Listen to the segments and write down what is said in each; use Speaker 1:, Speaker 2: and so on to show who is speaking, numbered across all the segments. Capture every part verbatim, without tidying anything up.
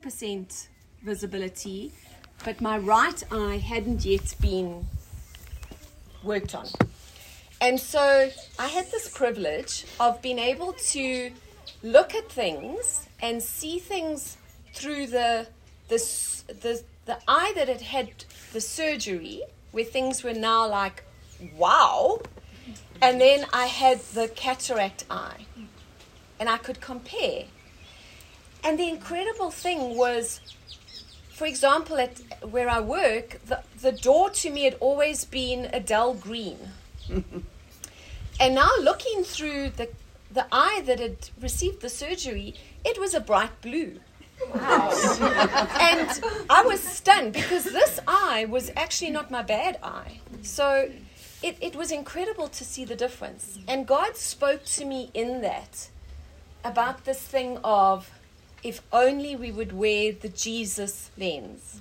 Speaker 1: percent visibility, but my right eye hadn't yet been worked on. And so I had this privilege of being able to look at things and see things through the the the, the eye that had had the surgery, where things were now like, wow. And then I had the cataract eye, and I could compare. And the incredible thing was, for example, at where I work, the, the door to me had always been a dull green. And now looking through the the eye that had received the surgery, it was a bright blue. Wow. And I was stunned because this eye was actually not my bad eye. So it, it was incredible to see the difference. And God spoke to me in that about this thing of, if only we would wear the Jesus lens.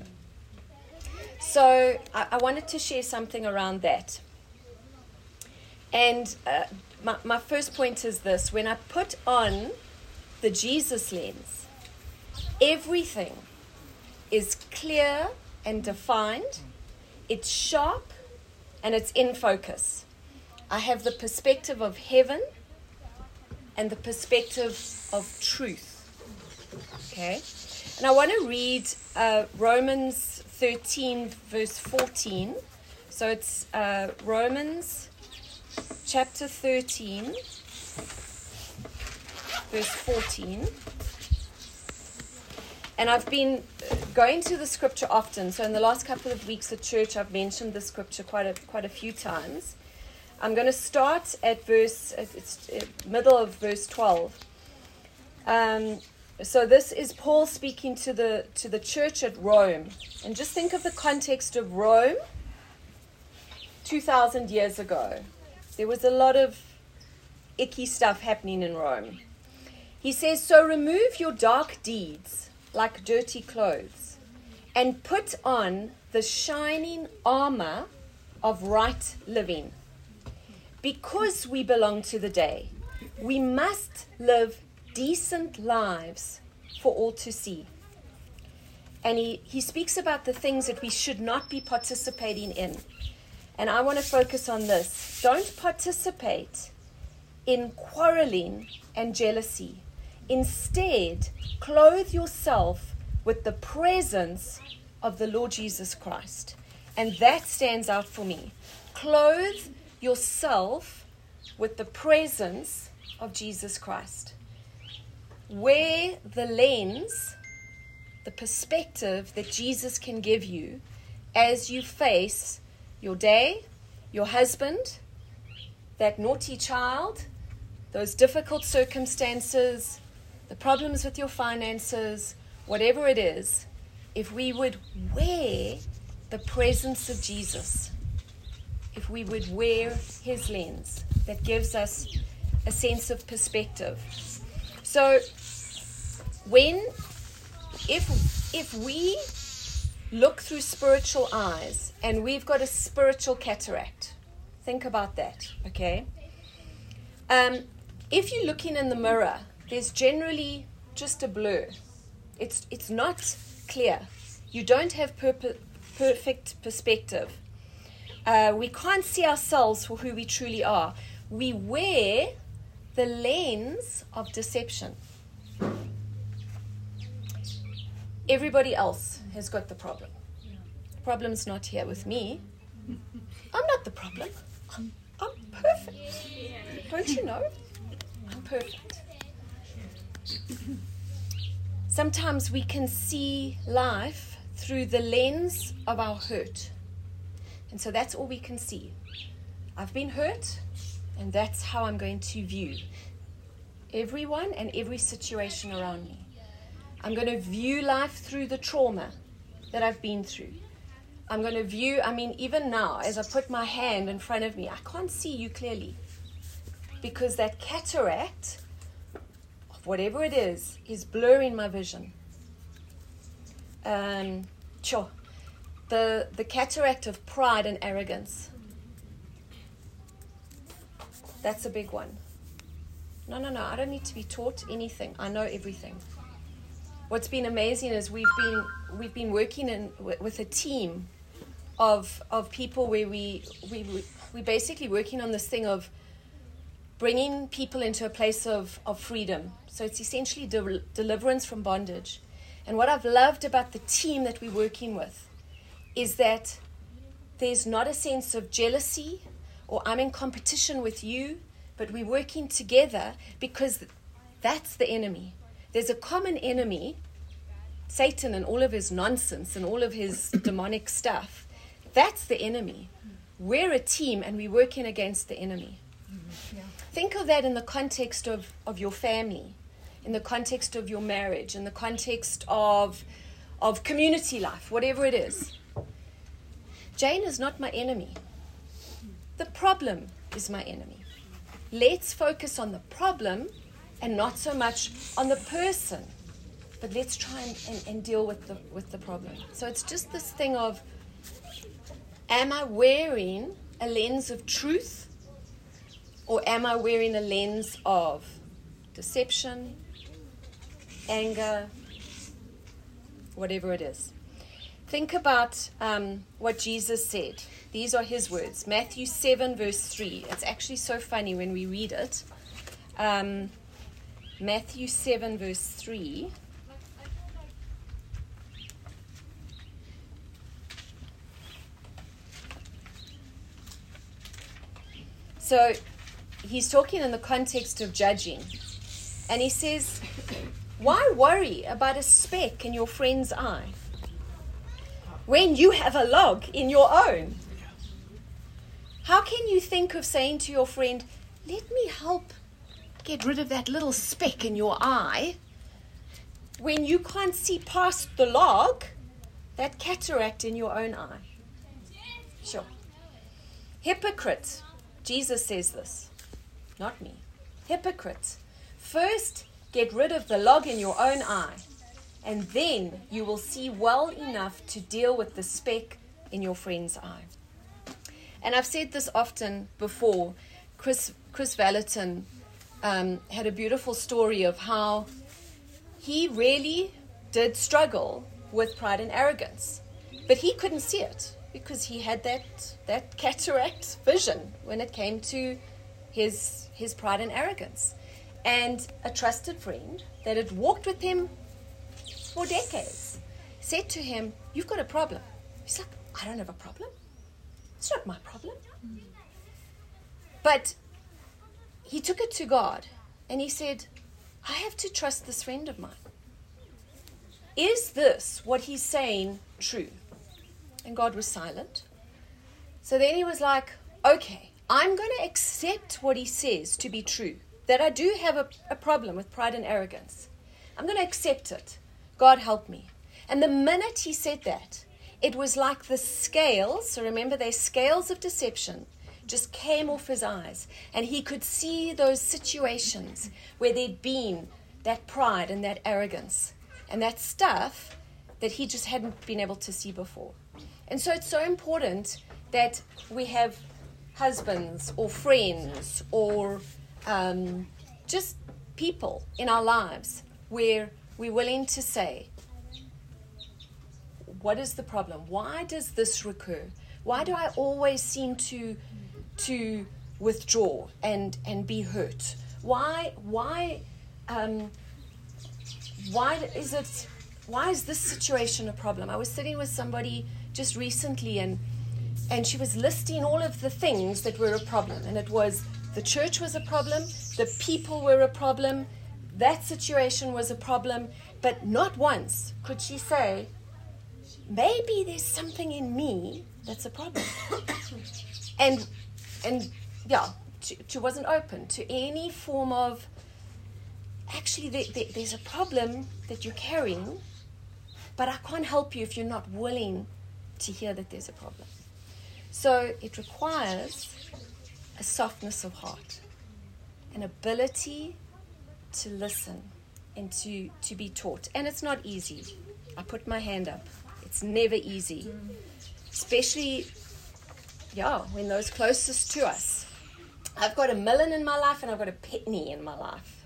Speaker 1: So I, I wanted to share something around that. And uh, my, my first point is this. When I put on the Jesus lens, everything is clear and defined. It's sharp and it's in focus. I have the perspective of heaven and the perspective of truth. Okay? And I want to read uh, Romans thirteen, verse fourteen. So it's uh, Romans chapter thirteen, verse fourteen. And I've been going to the scripture often. So in the last couple of weeks at church, I've mentioned the scripture quite a quite a few times. I'm going to start at verse, it's middle of verse twelve. Um, so this is Paul speaking to the to the church at Rome. And just think of the context of Rome two thousand years ago. There was a lot of icky stuff happening in Rome. He says, so remove your dark deeds like dirty clothes, and put on the shining armor of right living. Because we belong to the day, we must live decent lives for all to see. And he, he speaks about the things that we should not be participating in. And I want to focus on this. Don't participate in quarreling and jealousy. Instead, clothe yourself with the presence of the Lord Jesus Christ. And that stands out for me. Clothe yourself with the presence of Jesus Christ. Wear the lens, the perspective that Jesus can give you as you face your day, your husband, that naughty child, those difficult circumstances, the problems with your finances, whatever it is. If we would wear the presence of Jesus, if we would wear his lens, that gives us a sense of perspective. So when, if if we look through spiritual eyes and we've got a spiritual cataract, think about that, okay? Um, if you're looking in the mirror, there's generally just a blur. It's it's not clear. You don't have perp- perfect perspective. Uh, we can't see ourselves for who we truly are. We wear the lens of deception. Everybody else has got the problem. The problem's not here with me. I'm not the problem. I'm, I'm perfect. Don't you know? I'm perfect. Sometimes we can see life through the lens of our hurt. And so that's all we can see. I've been hurt, and that's how I'm going to view everyone and every situation around me. I'm going to view life through the trauma that I've been through. I'm going to view, I mean, even now, as I put my hand in front of me, I can't see you clearly. Because that cataract, of whatever it is, is blurring my vision. Um, sure. The, the cataract of pride and arrogance. That's a big one. No, no, no, I don't need to be taught anything. I know everything. what's been amazing is we've been we've been working in with a team of of people where we we we basically working on this thing of bringing people into a place of, of freedom. So it's essentially de- deliverance from bondage. And what I've loved about the team that we're working with is that there's not a sense of jealousy or I'm in competition with you, but we're working together because that's the enemy. There's a common enemy, Satan and all of his nonsense and all of his demonic stuff. That's the enemy. We're a team and we're working against the enemy. Yeah. Think of that in the context of, of your family, in the context of your marriage, in the context of, of community life, whatever it is. Jane is not my enemy. The problem is my enemy. Let's focus on the problem and not so much on the person. But let's try and, and, and deal with the with the problem. So it's just this thing of, am I wearing a lens of truth, or am I wearing a lens of deception, anger, whatever it is? Think about um, what Jesus said. These are his words. Matthew seven, verse three. It's actually so funny when we read it. Um, Matthew seven, verse three. So he's talking in the context of judging. And he says, why worry about a speck in your friend's eye when you have a log in your own? How can you think of saying to your friend, let me help get rid of that little speck in your eye, when you can't see past the log, that cataract in your own eye? Sure. Hypocrite. Jesus says this, not me. Hypocrite. First, get rid of the log in your own eye, and then you will see well enough to deal with the speck in your friend's eye. And I've said this often before. Chris Chris Valentin um, had a beautiful story of how he really did struggle with pride and arrogance, but he couldn't see it because he had that that cataract vision when it came to his his pride and arrogance. And a trusted friend that had walked with him for decades said to him, you've got a problem. He's like, I don't have a problem. It's not my problem. But he took it to God and he said, I have to trust this friend of mine. Is this what he's saying true? And God was silent. So then he was like, okay, I'm going to accept what he says to be true, that I do have a, a problem with pride and arrogance. I'm going to accept it. God help me. And the minute he said that, it was like the scales, so remember they're scales of deception, just came off his eyes. And he could see those situations where there'd been that pride and that arrogance and that stuff that he just hadn't been able to see before. And so it's so important that we have husbands or friends or um, just people in our lives where we're willing to say, what is the problem? Why does this recur? Why do I always seem to to withdraw and, and be hurt? Why why um, why is it why is this situation a problem? I was sitting with somebody just recently and and she was listing all of the things that were a problem. And it was the church was a problem, the people were a problem, that situation was a problem, but not once could she say, maybe there's something in me that's a problem. and and yeah, she, she wasn't open to any form of, actually there, there, there's a problem that you're carrying, but I can't help you if you're not willing to hear that there's a problem. So it requires a softness of heart, an ability to listen and to, to be taught. And it's not easy. I put my hand up. It's never easy, especially, yeah, when those closest to us I've got a million in my life and I've got a penny in my life.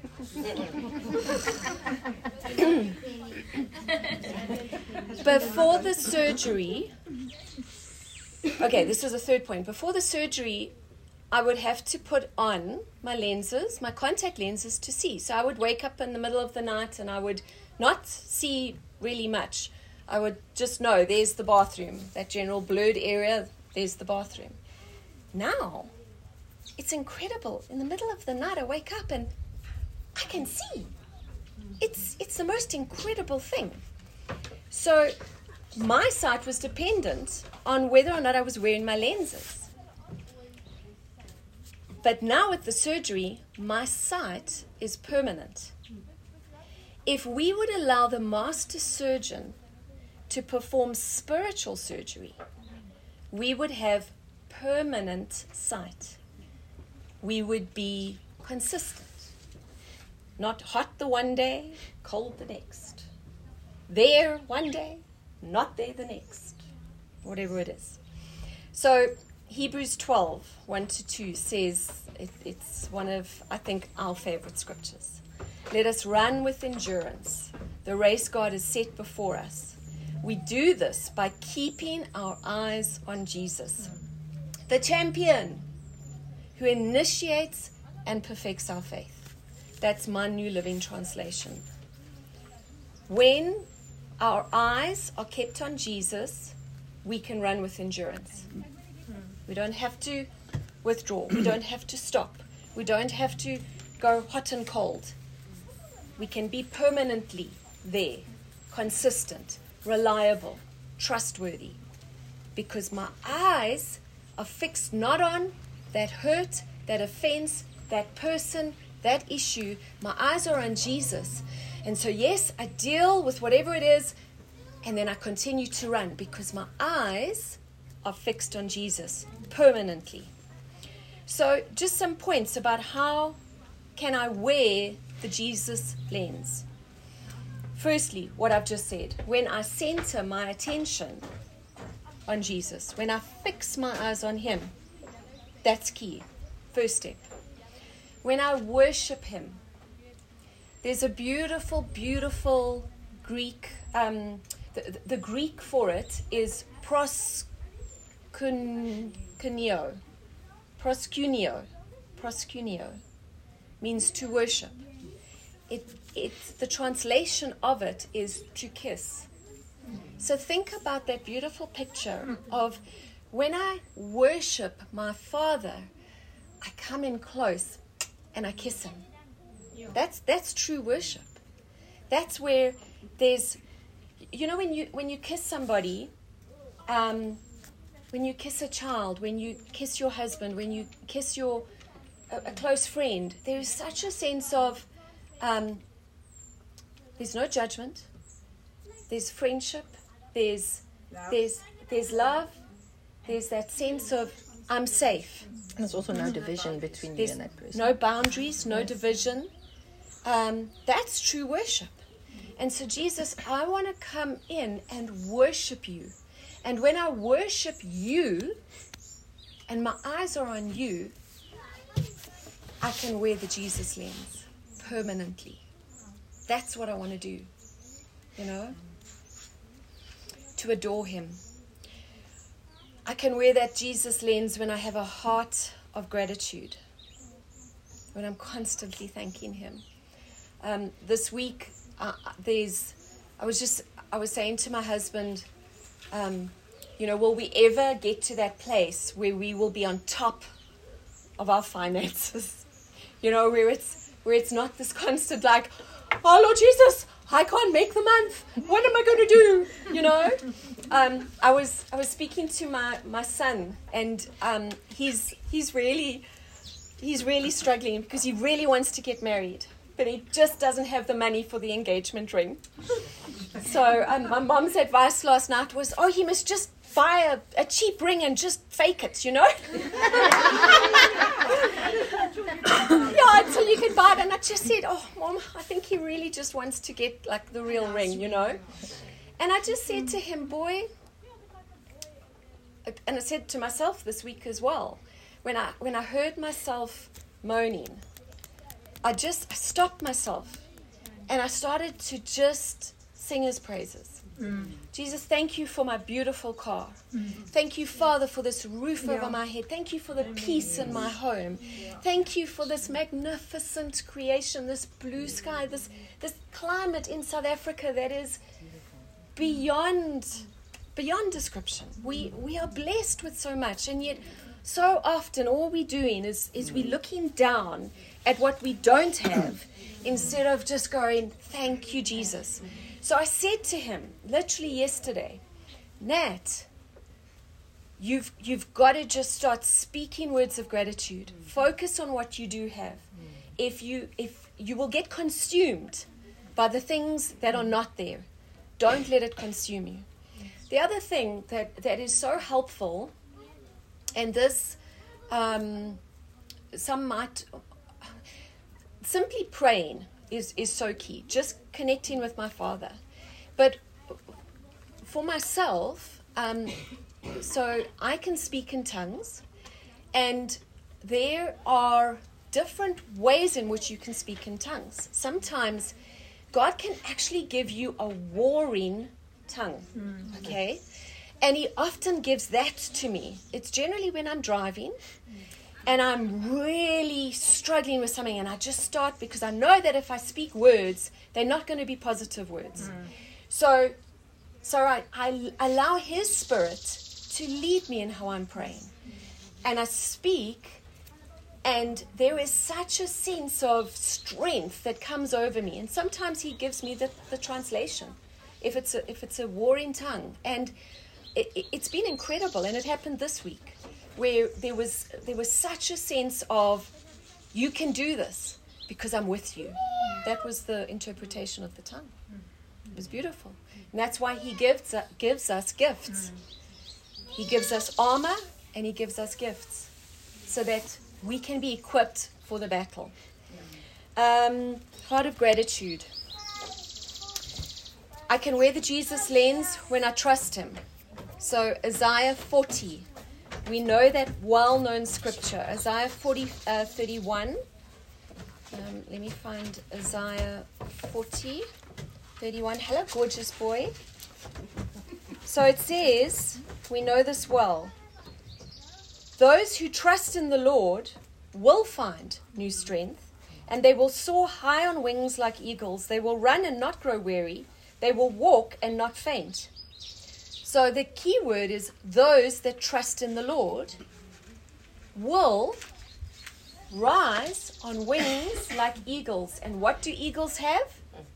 Speaker 1: Before the surgery, okay, this is a third point. Before the surgery, I would have to put on my lenses, my contact lenses to see. So I would wake up in the middle of the night and I would not see really much. I would just know there's the bathroom, that general blurred area, there's the bathroom. Now, it's incredible. In the middle of the night, I wake up and I can see. It's it's the most incredible thing. So my sight was dependent on whether or not I was wearing my lenses. But now with the surgery, my sight is permanent. If we would allow the master surgeon to perform spiritual surgery, we would have permanent sight. We would be consistent. Not hot the one day, cold the next. There one day, not there the next. Whatever it is. So Hebrews twelve, one to two says, it, it's one of, I think, our favorite scriptures. Let us run with endurance the race God has set before us. We do this by keeping our eyes on Jesus, the champion who initiates and perfects our faith. That's my New Living Translation. When our eyes are kept on Jesus, we can run with endurance. We don't have to withdraw. We don't have to stop. We don't have to go hot and cold. We can be permanently there, consistent, reliable, trustworthy, because my eyes are fixed not on that hurt, that offense, that person, that issue. My eyes are on Jesus. And so, yes, I deal with whatever it is, and then I continue to run because my eyes are fixed on Jesus permanently. So, just some points about how can I wear the Jesus lens. Firstly, what I've just said, when I center my attention on Jesus, when I fix my eyes on Him, that's key. First step. When I worship Him, there's a beautiful, beautiful Greek, um, the, the Greek for it is proskuneo. Proskuneo. Proskuneo means to worship. It, it, the translation of it is to kiss. So think about that beautiful picture of when I worship my Father, I come in close and I kiss Him. That's that's true worship. That's where there's, you know, when you when you kiss somebody, um, when you kiss a child, when you kiss your husband, when you kiss your a, a close friend, there is such a sense of um, there's no judgment, there's friendship, there's there's there's love, there's that sense of I'm safe.
Speaker 2: And there's also no division between
Speaker 1: There's
Speaker 2: you and that person.
Speaker 1: No boundaries, no
Speaker 2: Yes.
Speaker 1: division. Um, that's true worship. And so, Jesus, I want to come in and worship you. And when I worship you, and my eyes are on you, I can wear the Jesus lens permanently. That's what I want to do, you know, to adore Him. I can wear that Jesus lens when I have a heart of gratitude, when I'm constantly thanking Him. Um, this week, uh, there's, I was just, I was saying to my husband, um, you know, will we ever get to that place where we will be on top of our finances? You know, where it's, where it's not this constant like, oh Lord Jesus, I can't make the month. What am I going to do? You know, um, I was I was speaking to my, my son, and um, he's he's really he's really struggling because he really wants to get married, but he just doesn't have the money for the engagement ring. So um, my mom's advice last night was, oh, he must just buy a, a cheap ring and just fake it, you know. Yeah, until you can buy it. And I just said, oh, Mom, I think he really just wants to get like the real ring, you know. And I just said to him, boy, and I said to myself this week as well, when I when I heard myself moaning, I just I stopped myself and I started to just sing his praises. Mm. Jesus, thank you for my beautiful car. Mm. Thank you, Father, for this roof yeah. over my head. Thank you for the peace in my home. Yeah. Thank you for this magnificent creation, this blue sky, this this climate in South Africa that is beyond beyond description. We we are blessed with so much, and yet so often all we're doing is is we're looking down at what we don't have instead of just going, thank you, Jesus. So I said to him, literally yesterday, Nat, you've you've got to just start speaking words of gratitude. Focus on what you do have. If you if you will get consumed by the things that are not there, don't let it consume you. The other thing that, that is so helpful, and this um, some might simply praying is is so key. Just connecting with my Father. But for myself, um, so I can speak in tongues, and there are different ways in which you can speak in tongues. Sometimes God can actually give you a warring tongue, mm. okay? And he often gives that to me. It's generally when I'm driving and I'm really struggling with something, and I just start, because I know that if I speak words, they're not going to be positive words. Mm. So so I, I allow his Spirit to lead me in how I'm praying. And I speak, and there is such a sense of strength that comes over me. And sometimes he gives me the, the translation, if it's a, if it's a warring tongue. And it, it, it's been incredible, and it happened this week, where there was there was such a sense of, you can do this because I'm with you. That was the interpretation of the tongue. It was beautiful. And that's why he gives, uh, gives us gifts. He gives us armor, and he gives us gifts so that we can be equipped for the battle. Um, heart of gratitude. I can wear the Jesus lens when I trust him. So Isaiah forty. We know that well-known scripture, Isaiah forty, uh, thirty-one. Um, let me find Isaiah forty, thirty-one. Hello, gorgeous boy. So it says, we know this well, those who trust in the Lord will find new strength, and they will soar high on wings like eagles. They will run and not grow weary. They will walk and not faint. So the key word is those that trust in the Lord will rise on wings like eagles. And what do eagles have?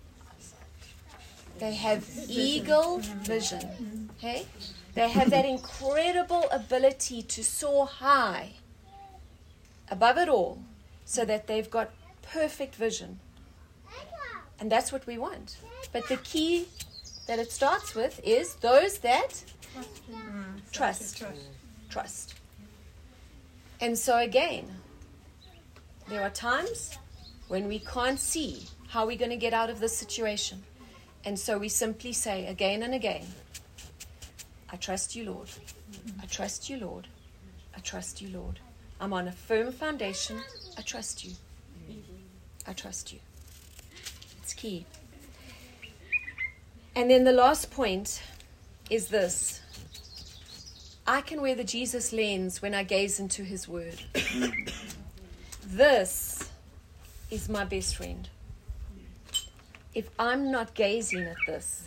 Speaker 1: They have eagle vision. Okay? They have that incredible ability to soar high above it all, so that they've got perfect vision. And that's what we want. But the key that it starts with is those that trust. Trust. Trust. And so again, there are times when we can't see how we're going to get out of this situation. And so we simply say again and again, I trust you, Lord. I trust you, Lord. I trust you, Lord. I'm on a firm foundation. I trust you. I trust you. It's key. And then the last point is this. I can wear the Jesus lens when I gaze into his word. This is my best friend. If I'm not gazing at this,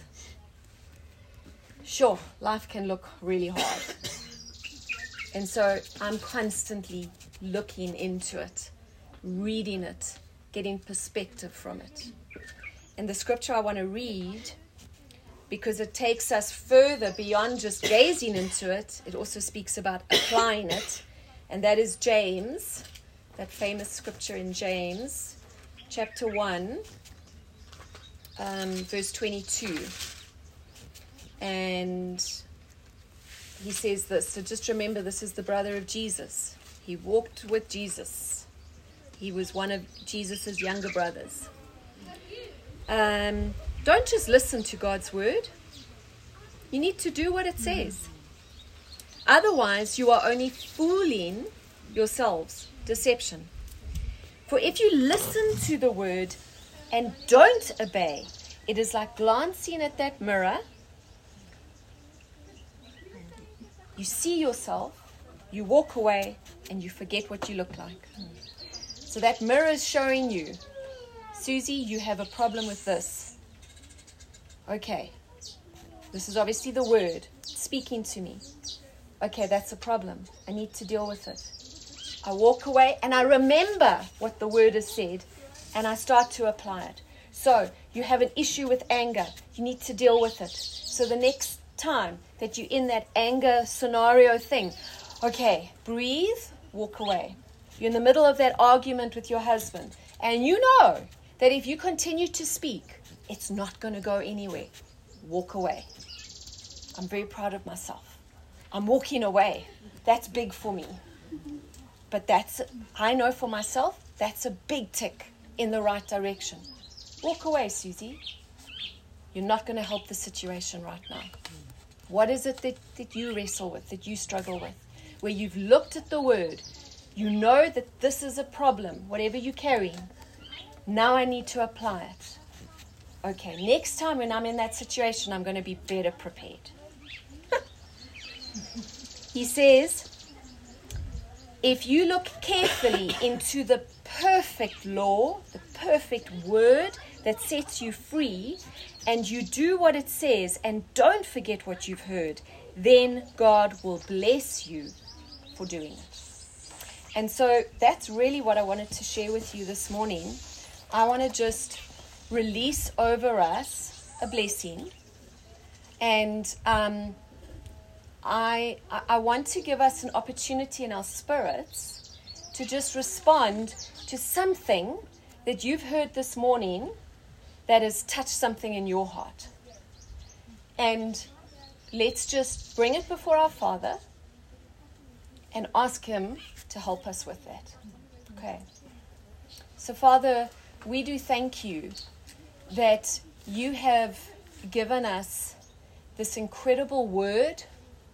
Speaker 1: sure, life can look really hard. And so I'm constantly looking into it, reading it, getting perspective from it. And the scripture I want to read, because it takes us further beyond just gazing into it, it also speaks about applying it. And that is James, that famous scripture in James, chapter one, um, verse twenty-two. And he says this. So just remember, this is the brother of Jesus. He walked with Jesus. He was one of Jesus's younger brothers. Um, don't just listen to God's word. You need to do what it says. Otherwise, you are only fooling yourselves. Deception. For if you listen to the word and don't obey, it is like glancing at that mirror. You see yourself, you walk away, and you forget what you look like. So that mirror is showing you, Susie, you have a problem with this. Okay. This is obviously the word speaking to me. Okay, that's a problem. I need to deal with it. I walk away and I remember what the word has said and I start to apply it. So you have an issue with anger. You need to deal with it. So the next time that you're in that anger scenario thing, okay, breathe, walk away. You're in the middle of that argument with your husband and you know that if you continue to speak, it's not going to go anywhere. Walk away. I'm very proud of myself. I'm walking away. That's big for me. But that's, I know for myself, that's a big tick in the right direction. Walk away, Susie. You're not going to help the situation right now. What is it that, that you wrestle with, that you struggle with? Where you've looked at the word, you know that this is a problem, whatever you're carrying. Now I need to apply it. Okay, next time when I'm in that situation, I'm going to be better prepared. He says, if you look carefully into the perfect law, the perfect word that sets you free, and you do what it says and don't forget what you've heard, then God will bless you for doing it. And so that's really what I wanted to share with you this morning. I want to just release over us a blessing. And um, I, I want to give us an opportunity in our spirits to just respond to something that you've heard this morning that has touched something in your heart. And let's just bring it before our Father and ask Him to help us with that. Okay. So, Father, we do thank you that you have given us this incredible word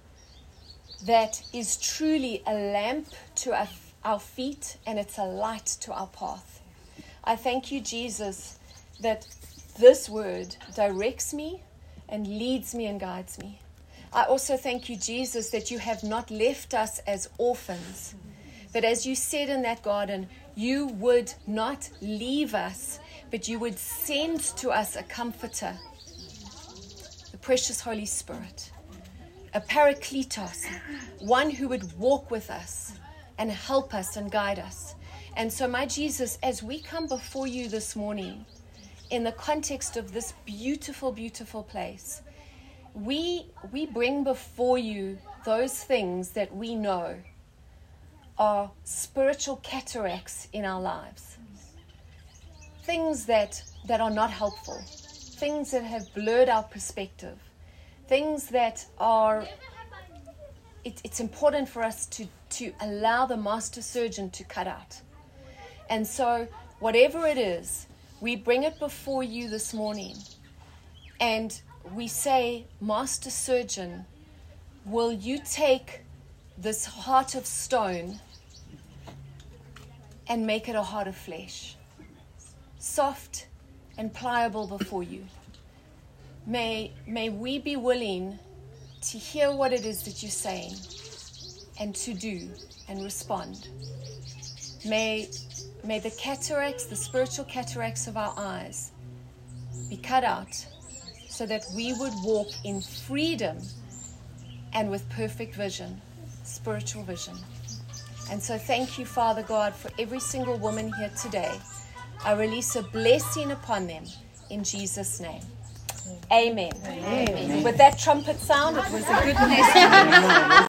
Speaker 1: that is truly a lamp to our, our feet and it's a light to our path. I thank you, Jesus, that this word directs me and leads me and guides me. I also thank you, Jesus, that you have not left us as orphans, but as you said in that garden, you would not leave us, but you would send to us a comforter, the precious Holy Spirit, a parakletos, one who would walk with us and help us and guide us. And so, my Jesus, as we come before you this morning, in the context of this beautiful, beautiful place, we we bring before you those things that we know are spiritual cataracts in our lives. Things that, that are not helpful. Things that have blurred our perspective. Things that are, it, it's important for us to, to allow the master surgeon to cut out. And so, whatever it is, we bring it before you this morning. And we say, Master Surgeon, will you take this heart of stone and make it a heart of flesh, soft and pliable before you. May, may we be willing to hear what it is that you're saying and to do and respond. May, may the cataracts, the spiritual cataracts of our eyes be cut out so that we would walk in freedom and with perfect vision, spiritual vision. And so thank you, Father God, for every single woman here today. I release a blessing upon them in Jesus' name. Amen. Amen. Amen. With that trumpet sound, it was a good blessing.